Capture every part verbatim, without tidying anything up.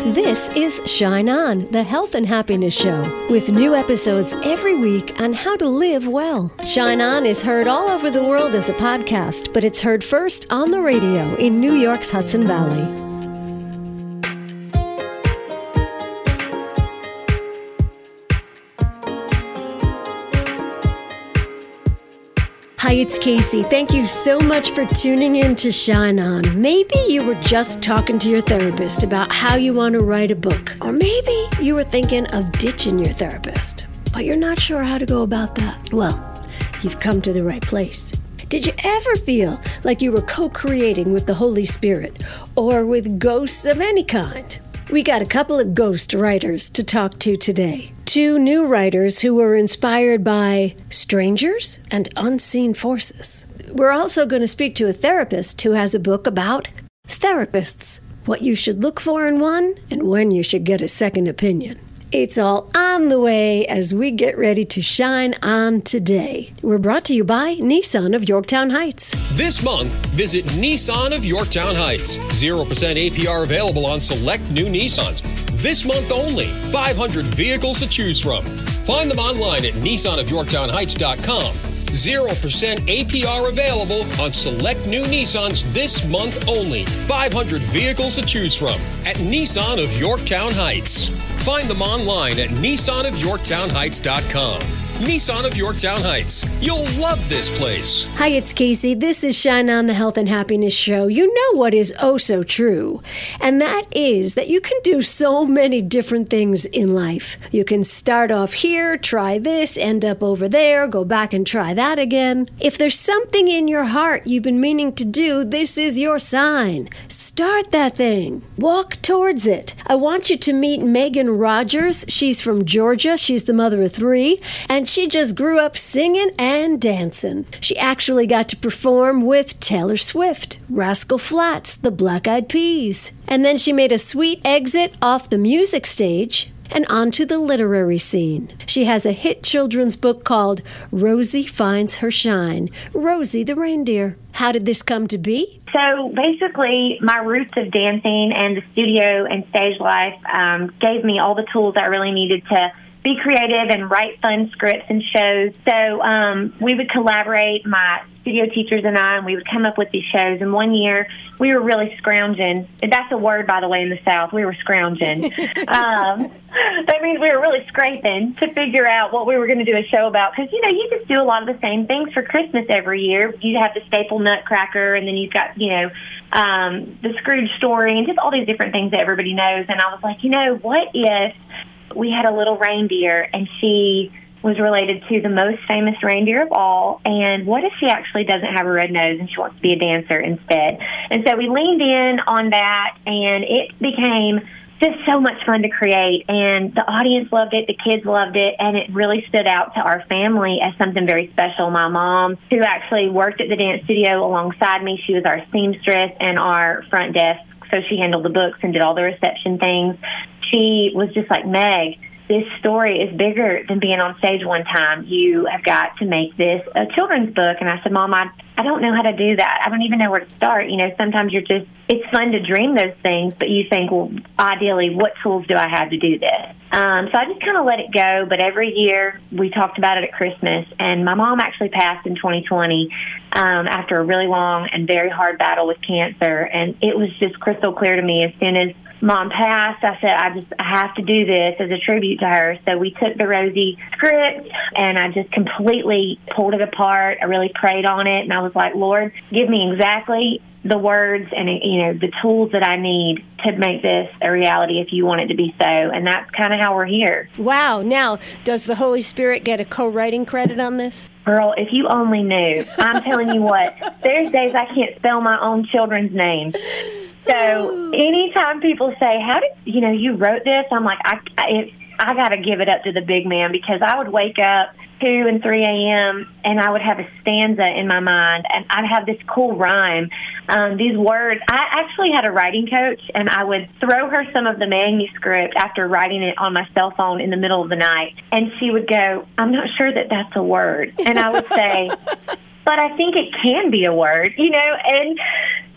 This is Shine On, the health and happiness show, with new episodes every week on how to live well. Shine On is heard all over the world as a podcast, but it's heard first on the radio in New York's Hudson Valley. Hi, it's Casey. Thank you so much for tuning in to Shine On. Maybe you were just talking to your therapist about how you want to write a book. Or maybe you were thinking of ditching your therapist, but you're not sure how to go about that. Well, you've come to the right place. Did you ever feel like you were co-creating with the Holy Spirit or with ghosts of any kind? We got a couple of ghost writers to talk to today. Two new writers who were inspired by strangers and unseen forces. We're also going to speak to a therapist who has a book about therapists, what you should look for in one, and when you should get a second opinion. It's all on the way as we get ready to shine on today. We're brought to you by Nissan of Yorktown Heights. This month, visit Nissan of Yorktown Heights. zero percent A P R available on select new Nissans. This month only, five hundred vehicles to choose from. Find them online at nissan of yorktown heights dot com. zero percent A P R available on select new Nissans this month only. five hundred vehicles to choose from at Nissan of Yorktown Heights. Find them online at nissan of yorktown heights dot com. Nissan of Yorktown Heights. You'll love this place. Hi, it's Casey. This is Shine On, the Health and Happiness Show. You know what is oh so true, and that is that you can do so many different things in life. You can start off here, try this, end up over there, go back and try that again. If there's something in your heart you've been meaning to do, this is your sign. Start that thing. Walk towards it. I want you to meet Megan Rogers. She's from Georgia. She's the mother of three, and she just grew up singing and dancing. She actually got to perform with Taylor Swift, Rascal Flatts, the Black Eyed Peas. And then she made a sweet exit off the music stage and onto the literary scene. She has a hit children's book called Rosie Finds Her Shine, Rosie the Reindeer. How did this come to be? So basically, my roots of dancing and the studio and stage life um, gave me all the tools I really needed to be creative and write fun scripts and shows. So um, we would collaborate, my studio teachers and I, and we would come up with these shows. And one year, we were really scrounging. That's a word, by the way, in the South. We were scrounging. um, that means we were really scraping to figure out what we were going to do a show about. Because, you know, you just do a lot of the same things for Christmas every year. You have the staple Nutcracker, and then you've got, you know, um, the Scrooge story, and just all these different things that everybody knows. And I was like, you know, what if we had a little reindeer, and she was related to the most famous reindeer of all, and what if she actually doesn't have a red nose and she wants to be a dancer instead? And so we leaned in on that, and it became just so much fun to create, and the audience loved it, the kids loved it, and it really stood out to our family as something very special. My mom, who actually worked at the dance studio alongside me, she was our seamstress and our front desk, so she handled the books and did all the reception things. She was just like, Meg, this story is bigger than being on stage one time. You have got to make this a children's book. And I said, Mom, I, I don't know how to do that. I don't even know where to start. You know, sometimes you're just, it's fun to dream those things, but you think, well, ideally, what tools do I have to do this? Um, so I just kind of let it go. But every year we talked about it at Christmas. And my mom actually passed in twenty twenty um, after a really long and very hard battle with cancer. And it was just crystal clear to me as soon as Mom passed, I said, I just I have to do this as a tribute to her. So we took the Rosie script, and I just completely pulled it apart. I really prayed on it, and I was like, Lord, give me exactly the words and, you know, the tools that I need to make this a reality if you want it to be so. And that's kind of how we're here. Wow. Now, does the Holy Spirit get a co-writing credit on this? Girl, if you only knew. I'm telling you what, there's days I can't spell my own children's names. So anytime people say, how did, you know, you wrote this? I'm like, I, I, I got to give it up to the big man, because I would wake up two and three a.m. and I would have a stanza in my mind, and I'd have this cool rhyme. Um, these words, I actually had a writing coach, and I would throw her some of the manuscript after writing it on my cell phone in the middle of the night. And she would go, I'm not sure that that's a word. And I would say, but I think it can be a word, you know, and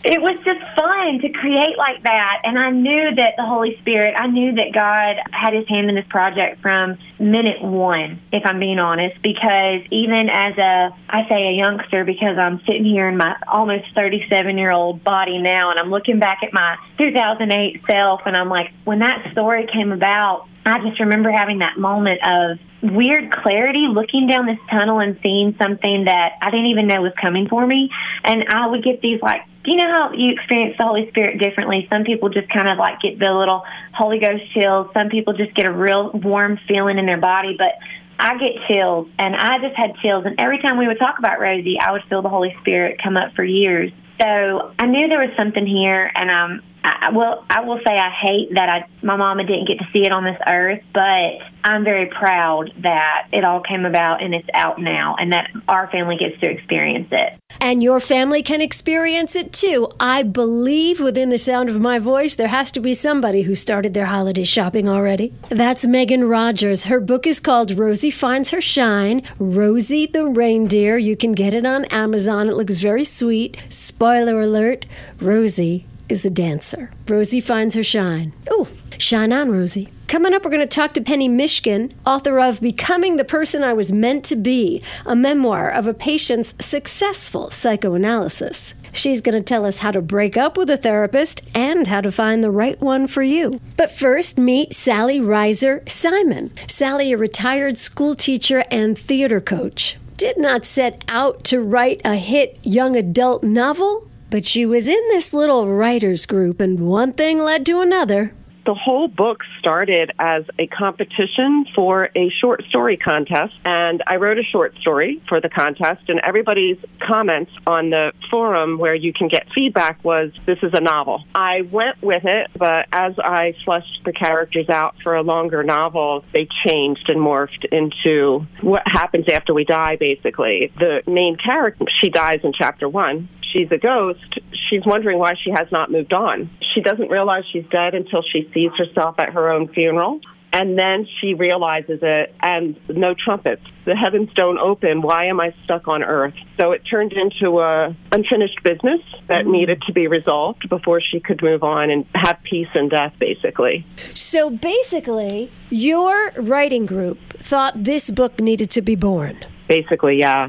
It was just fun to create like that. And I knew that the Holy Spirit, I knew that God had his hand in this project from minute one, if I'm being honest, because even as a, I say a youngster because I'm sitting here in my almost thirty-seven-year-old body now, and I'm looking back at my two thousand eight self, and I'm like, when that story came about, I just remember having that moment of weird clarity, looking down this tunnel and seeing something that I didn't even know was coming for me. And I would get these, like, you know how you experience the Holy Spirit differently? Some people just kind of like get the little Holy Ghost chills. Some people just get a real warm feeling in their body. But I get chills, and I just had chills. And every time we would talk about Rosie, I would feel the Holy Spirit come up for years. So I knew there was something here, and um, I, well, I will say I hate that I, my mama didn't get to see it on this earth, but I'm very proud that it all came about and it's out now, and that our family gets to experience it. And your family can experience it too. I believe within the sound of my voice, there has to be somebody who started their holiday shopping already. That's Megan Rogers. Her book is called Rosie Finds Her Shine, Rosie the Reindeer. You can get it on Amazon. It looks very sweet. Spoiler alert, Rosie is a dancer. Rosie finds her shine. Oh, shine on, Rosie. Coming up, we're going to talk to Penny Mishkin, author of Becoming the Person I Was Meant to Be, a memoir of a patient's successful psychoanalysis. She's going to tell us how to break up with a therapist and how to find the right one for you. But first, meet Sally Reiser Simon. Sally, a retired school teacher and theater coach, did not set out to write a hit young adult novel, but she was in this little writers group, and one thing led to another. The whole book started as a competition for a short story contest, and I wrote a short story for the contest, and everybody's comments on the forum where you can get feedback was, this is a novel. I went with it, but as I fleshed the characters out for a longer novel, they changed and morphed into what happens after we die, basically. The main character, she dies in chapter one. She's a ghost. She's wondering why she has not moved on. She doesn't realize she's dead until she sees herself at her own funeral. And then she realizes it, and no trumpets. The heavens don't open. Why am I stuck on earth? So it turned into a unfinished business that mm-hmm. needed to be resolved before she could move on and have peace in death, basically. So basically, your writing group thought this book needed to be born. Basically, yeah.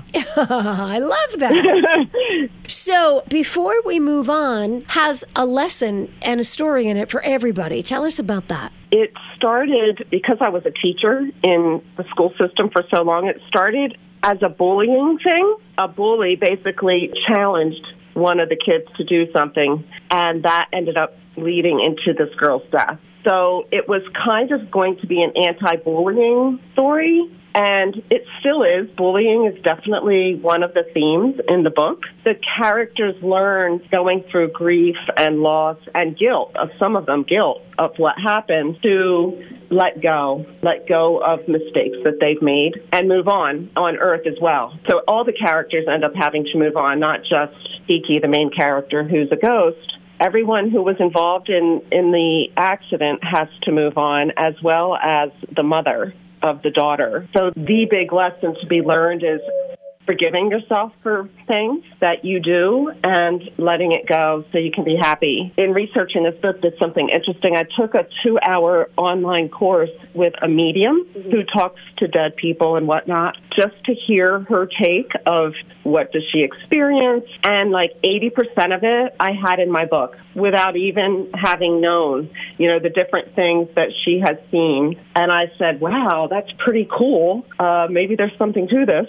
I love that. So before we move on, has a lesson and a story in it for everybody. Tell us about that. It started because I was a teacher in the school system for so long. It started as a bullying thing. A bully basically challenged one of the kids to do something, and that ended up leading into this girl's death. So it was kind of going to be an anti-bullying story. And it still is. Bullying is definitely one of the themes in the book. The characters learn going through grief and loss and guilt, of some of them guilt, of what happened, to let go, let go of mistakes that they've made and move on, on Earth as well. So all the characters end up having to move on, not just Kiki, the main character, who's a ghost. Everyone who was involved in, in the accident has to move on, as well as the mother of the daughter. So the big lesson to be learned is forgiving yourself for things that you do and letting it go so you can be happy. In researching this book, did something interesting. I took a two-hour online course with a medium who talks to dead people and whatnot, just to hear her take of what does she experience. And like eighty percent of it I had in my book without even having known, you know, the different things that she has seen. And I said, wow, that's pretty cool. Uh, maybe there's something to this.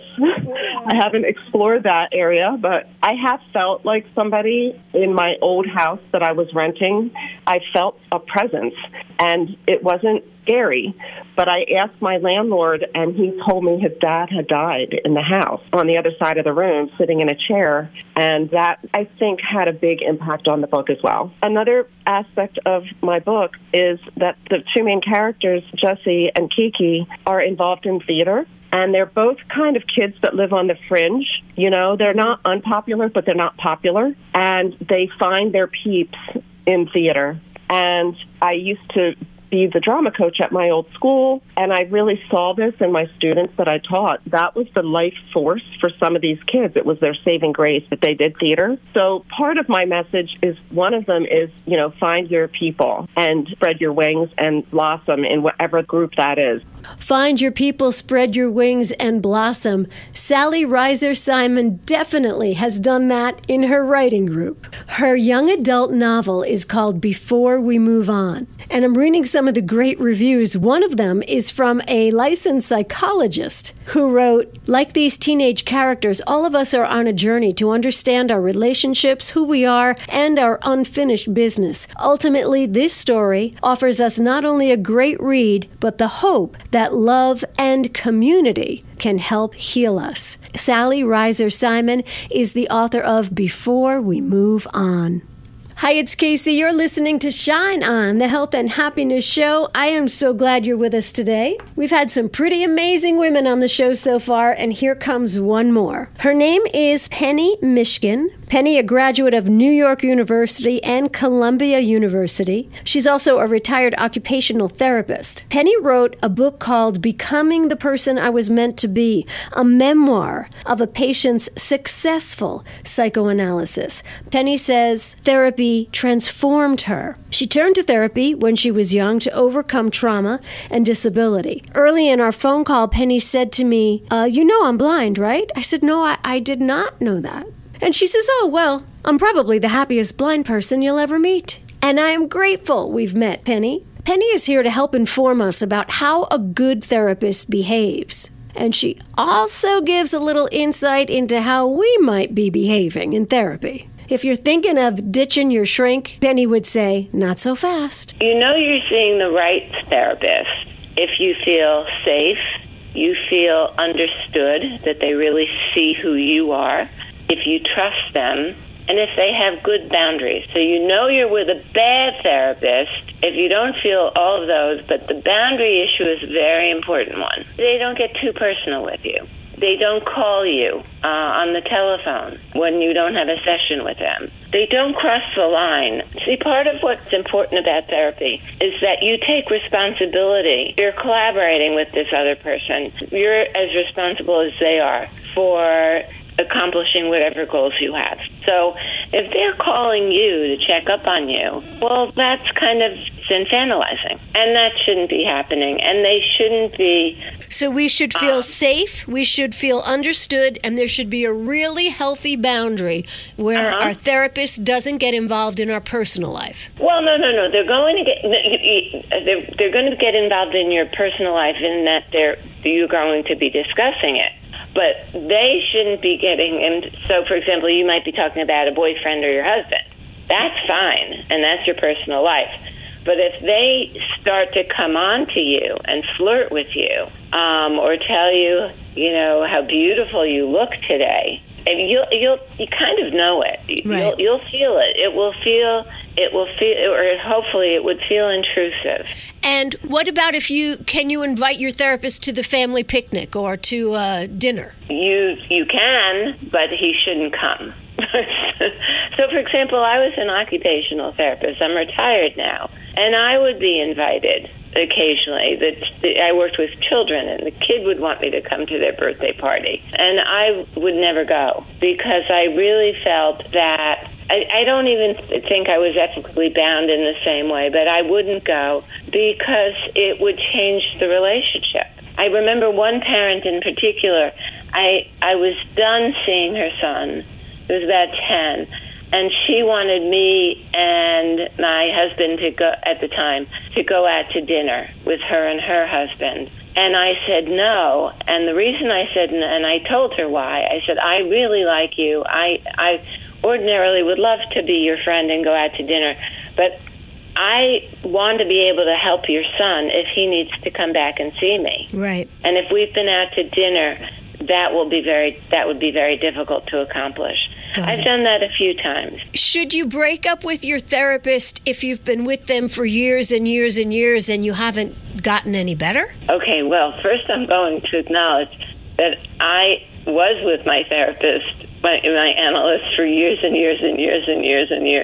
I haven't explored that area, but I have felt like somebody in my old house that I was renting. I felt a presence, and it wasn't scary. But I asked my landlord, and he told me his dad had died in the house on the other side of the room, sitting in a chair. And that, I think, had a big impact on the book as well. Another aspect of my book is that the two main characters, Jessie and Kiki, are involved in theater. And they're both kind of kids that live on the fringe. You know, they're not unpopular, but they're not popular. And they find their peeps in theater. And I used to be the drama coach at my old school, and I really saw this in my students that I taught. That was the life force for some of these kids. It was their saving grace that they did theater. So part of my message is, one of them is, you know, find your people and spread your wings and blossom in whatever group that is. Find your people, spread your wings, and blossom. Sally Reiser Simon definitely has done that in her writing group. Her young adult novel is called Before We Move On. And I'm reading some of the great reviews. One of them is from a licensed psychologist who wrote, like these teenage characters, all of us are on a journey to understand our relationships, who we are, and our unfinished business. Ultimately, this story offers us not only a great read, but the hope that love and community can help heal us. Sally Reiser Simon is the author of Before We Move On. Hi, it's Casey. You're listening to Shine On, the Health and Happiness Show. I am so glad you're with us today. We've had some pretty amazing women on the show so far, and here comes one more. Her name is Penny Mishkin. Penny, a graduate of New York University and Columbia University. She's also a retired occupational therapist. Penny wrote a book called Becoming the Person I Was Meant to Be, a memoir of a patient's successful psychoanalysis. Penny says therapy transformed her. She turned to therapy when she was young to overcome trauma and disability. Early in our phone call, Penny said to me, uh, you know I'm blind, right? I said, no, I, I did not know that. And she says, oh, well, I'm probably the happiest blind person you'll ever meet. And I am grateful we've met, Penny. Penny is here to help inform us about how a good therapist behaves. And she also gives a little insight into how we might be behaving in therapy. If you're thinking of ditching your shrink, Penny would say, not so fast. You know you're seeing the right therapist if you feel safe, you feel understood, that they really see who you are, if you trust them, and if they have good boundaries. So you know you're with a bad therapist if you don't feel all of those, but the boundary issue is a very important one. They don't get too personal with you. They don't call you uh, on the telephone when you don't have a session with them. They don't cross the line. See, part of what's important about therapy is that you take responsibility. You're collaborating with this other person. You're as responsible as they are for accomplishing whatever goals you have. So if they're calling you to check up on you, well, that's kind of infantilizing. And that shouldn't be happening. And they shouldn't be... So we should feel um, safe, we should feel understood, and there should be a really healthy boundary where uh-huh. our therapist doesn't get involved in our personal life. Well, no, no, no. They're going to get they're, they're going to get involved in your personal life in that they're you're going to be discussing it. But they shouldn't be getting in. So, for example, you might be talking about a boyfriend or your husband. That's fine, and that's your personal life. But if they start to come on to you and flirt with you, um, or tell you, you know, how beautiful you look today, and you'll you'll you kind of know it. Right. You'll you'll feel it. It will feel. It will feel, or hopefully it would feel intrusive. And what about if you, can you invite your therapist to the family picnic or to uh, dinner? You you can, but he shouldn't come. So, for example, I was an occupational therapist. I'm retired now, and I would be invited occasionally. That I worked with children, and the kid would want me to come to their birthday party, and I would never go because I really felt that I, I don't even think I was ethically bound in the same way, but I wouldn't go because it would change the relationship. I remember one parent in particular, I I was done seeing her son. It was about ten, and she wanted me and my husband to go, at the time, to go out to dinner with her and her husband. And I said no, and the reason I said no, and I told her why, I said, I really like you. I I ordinarily would love to be your friend and go out to dinner, but I want to be able to help your son if he needs to come back and see me. Right. And if we've been out to dinner, that will be very that would be very difficult to accomplish. Got I've it. done that a few times. Should you break up with your therapist if you've been with them for years and years and years and you haven't gotten any better? Okay, well, first I'm going to acknowledge that I was with my therapist, my, my analyst, for years and years and years and years and years.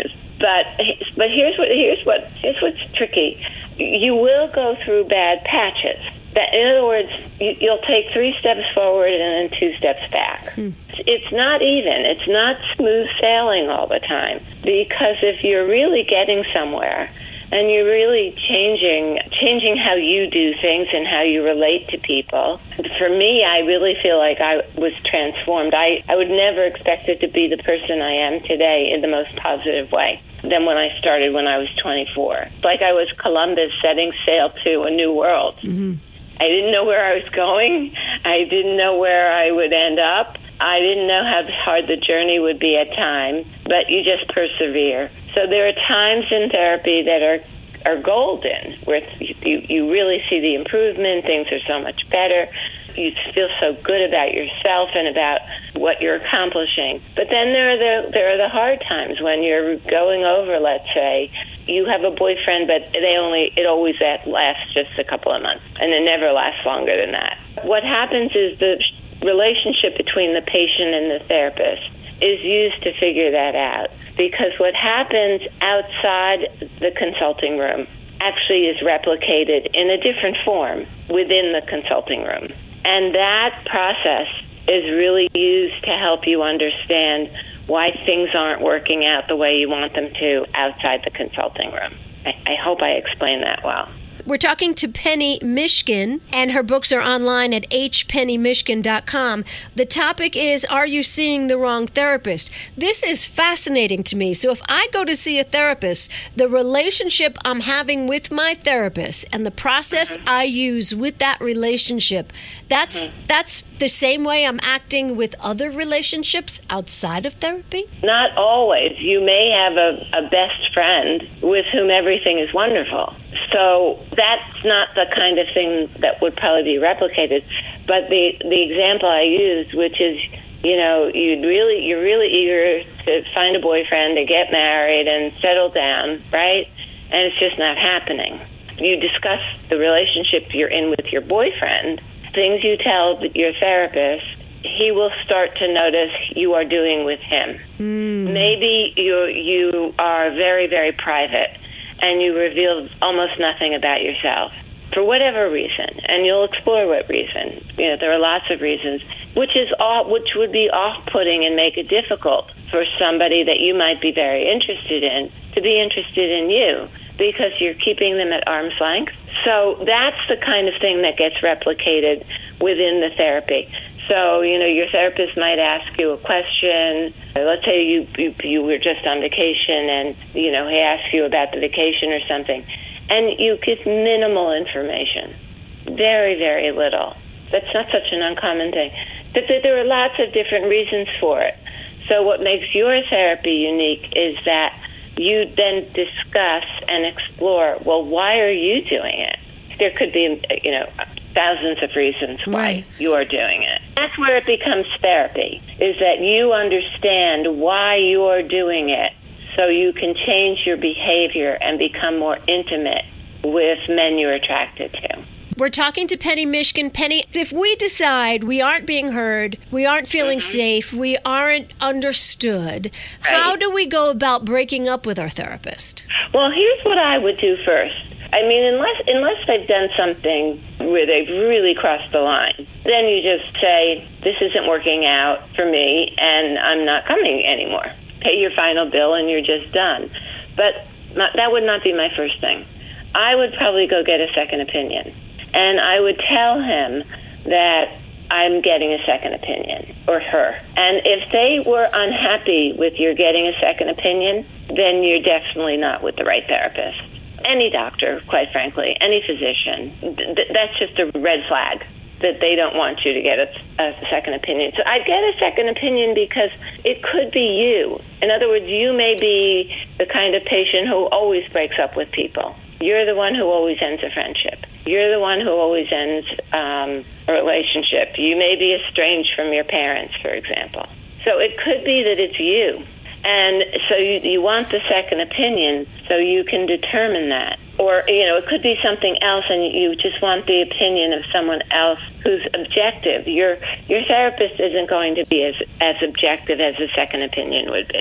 But but here's what here's what here's what's tricky. You will go through bad patches. That, in other words, you, you'll take three steps forward and then two steps back. Hmm. It's not even. It's not smooth sailing all the time. Because if you're really getting somewhere and you're really changing changing how you do things and how you relate to people, for me, I really feel like I was transformed. I, I would never expect it to be the person I am today in the most positive way than when I started when I was twenty-four. It's like I was Columbus setting sail to a new world. Mm-hmm. I didn't know where I was going. I didn't know where I would end up. I didn't know how hard the journey would be at times, but you just persevere. So there are times in therapy that are are golden, where you, you really see the improvement, things are so much better. You feel so good about yourself and about what you're accomplishing. But then there are the there are the hard times when you're going over, let's say, you have a boyfriend, but they only it always lasts just a couple of months, and it never lasts longer than that. What happens is the relationship between the patient and the therapist is used to figure that out, because what happens outside the consulting room actually is replicated in a different form within the consulting room. And that process is really used to help you understand why things aren't working out the way you want them to outside the consulting room. I, I hope I explained that well. We're talking to Penny Mishkin, and her books are online at h penny mishkin dot com. The topic is, are you seeing the wrong therapist? This is fascinating to me. So if I go to see a therapist, the relationship I'm having with my therapist and the process mm-hmm. I use with that relationship, that's mm-hmm. that's the same way I'm acting with other relationships outside of therapy? Not always. You may have a, a best friend with whom everything is wonderful. So that's not the kind of thing that would probably be replicated. But the the example I used, which is, you know, you'd really you're really eager to find a boyfriend and get married and settle down, right? And it's just not happening. You discuss the relationship you're in with your boyfriend, things you tell your therapist, he will start to notice you are doing with him. Mm. Maybe you you are very, very private, and you reveal almost nothing about yourself for whatever reason, and you'll explore what reason. You know, there are lots of reasons, which is all, which would be off-putting and make it difficult for somebody that you might be very interested in to be interested in you, because you're keeping them at arm's length. So that's the kind of thing that gets replicated within the therapy. So, you know, your therapist might ask you a question. Let's say you, you you were just on vacation and, you know, he asks you about the vacation or something, and you give minimal information, very, very little. That's not such an uncommon thing. But there are lots of different reasons for it. So what makes your therapy unique is that you then discuss and explore, well, why are you doing it? There could be, you know, thousands of reasons why right. you are doing it. That's where it becomes therapy, is that you understand why you are doing it so you can change your behavior and become more intimate with men you're attracted to. We're talking to Penny Mishkin. Penny, if we decide we aren't being heard, we aren't feeling mm-hmm. safe, we aren't understood, right. how do we go about breaking up with our therapist? Well, here's what I would do first. I mean, unless unless they've done something where they've really crossed the line, then you just say, this isn't working out for me and I'm not coming anymore. Pay your final bill and you're just done. But not, that would not be my first thing. I would probably go get a second opinion. And I would tell him that I'm getting a second opinion, or her. And if they were unhappy with your getting a second opinion, then you're definitely not with the right therapist. Any doctor, quite frankly, any physician, th- that's just a red flag that they don't want you to get a, a second opinion. So I'd get a second opinion because it could be you. In other words, you may be the kind of patient who always breaks up with people. You're the one who always ends a friendship. You're the one who always ends um, a relationship. You may be estranged from your parents, for example. So it could be that it's you. And so you, you want the second opinion so you can determine that. Or, you know, it could be something else and you just want the opinion of someone else who's objective. Your your therapist isn't going to be as, as objective as a second opinion would be. But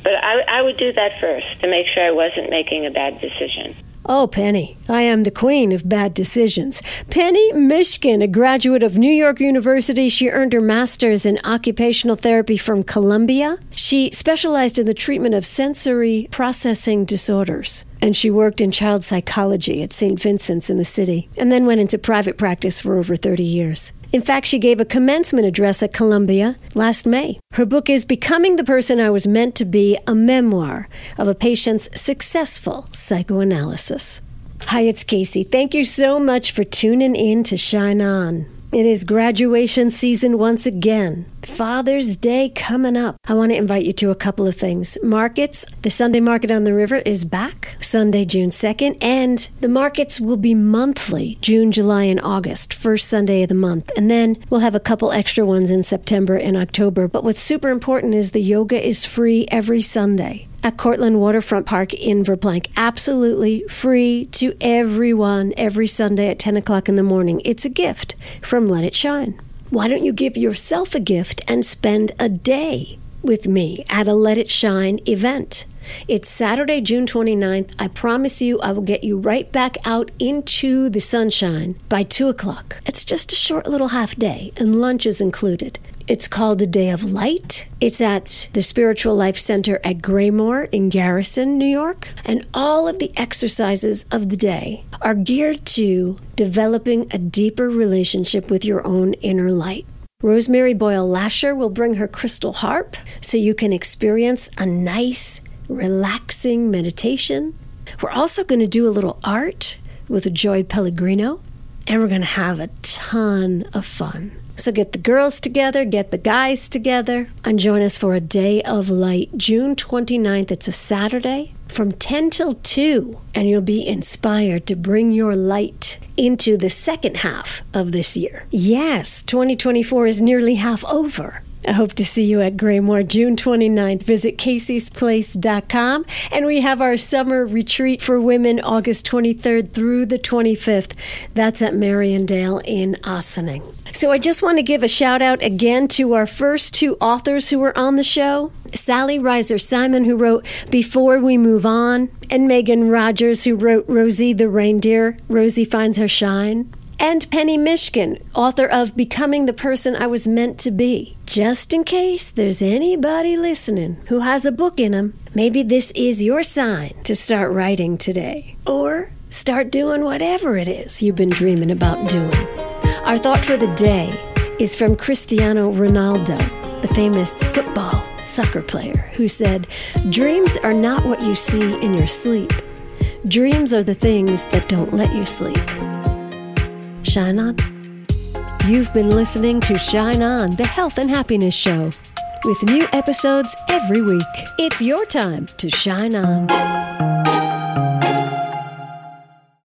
But I, I would do that first to make sure I wasn't making a bad decision. Oh, Penny, I am the queen of bad decisions. Penny Mishkin, a graduate of New York University. She earned her master's in occupational therapy from Columbia. She specialized in the treatment of sensory processing disorders. And she worked in child psychology at Saint Vincent's in the city, and then went into private practice for over thirty years. In fact, she gave a commencement address at Columbia last May. Her book is Becoming the Person I Was Meant to Be, a memoir of a patient's successful psychoanalysis. Hi, it's Casey. Thank you so much for tuning in to Shine On. It is graduation season once again. Father's Day coming up. I want to invite you to a couple of things. Markets. The Sunday Market on the River is back Sunday, June second, and the markets will be monthly, June, July, and August, first Sunday of the month. And then we'll have a couple extra ones in September and October. But what's super important is the yoga is free every Sunday at Cortland Waterfront Park in Verplanck. Absolutely free to everyone every Sunday at ten o'clock in the morning. It's a gift from Let It Shine. Why don't you give yourself a gift and spend a day with me at a Let It Shine event? It's Saturday, June twenty-ninth. I promise you I will get you right back out into the sunshine by two o'clock. It's just a short little half day, and lunch is included. It's called A Day of Light. It's at the Spiritual Life Center at Graymore in Garrison, New York. And all of the exercises of the day are geared to developing a deeper relationship with your own inner light. Rosemary Boyle Lasher will bring her crystal harp so you can experience a nice, relaxing meditation. We're also going to do a little art with Joy Pellegrino, and we're going to have a ton of fun. So get the girls together, get the guys together, and join us for A Day of Light, June twenty-ninth. It's a Saturday from ten till two, and you'll be inspired to bring your light into the second half of this year. Yes, twenty twenty-four is nearly half over. I hope to see you at Graymore, June twenty-ninth. Visit Casey's Place dot com. And we have our summer retreat for women August twenty-third through the twenty-fifth. That's at Mariondale in Ossining. So I just want to give a shout out again to our first two authors who were on the show. Sally Reiser Simon, who wrote Before We Move On, and Megan Rogers, who wrote Rosie the Reindeer, Rosie Finds Her Shine. And Penny Mishkin, author of Becoming the Person I Was Meant to Be. Just in case there's anybody listening who has a book in them, maybe this is your sign to start writing today. Or start doing whatever it is you've been dreaming about doing. Our thought for the day is from Cristiano Ronaldo, the famous football soccer player, who said, "Dreams are not what you see in your sleep. Dreams are the things that don't let you sleep." Shine on. You've been listening to Shine On, the Health and Happiness Show, with new episodes every week. It's your time to shine on.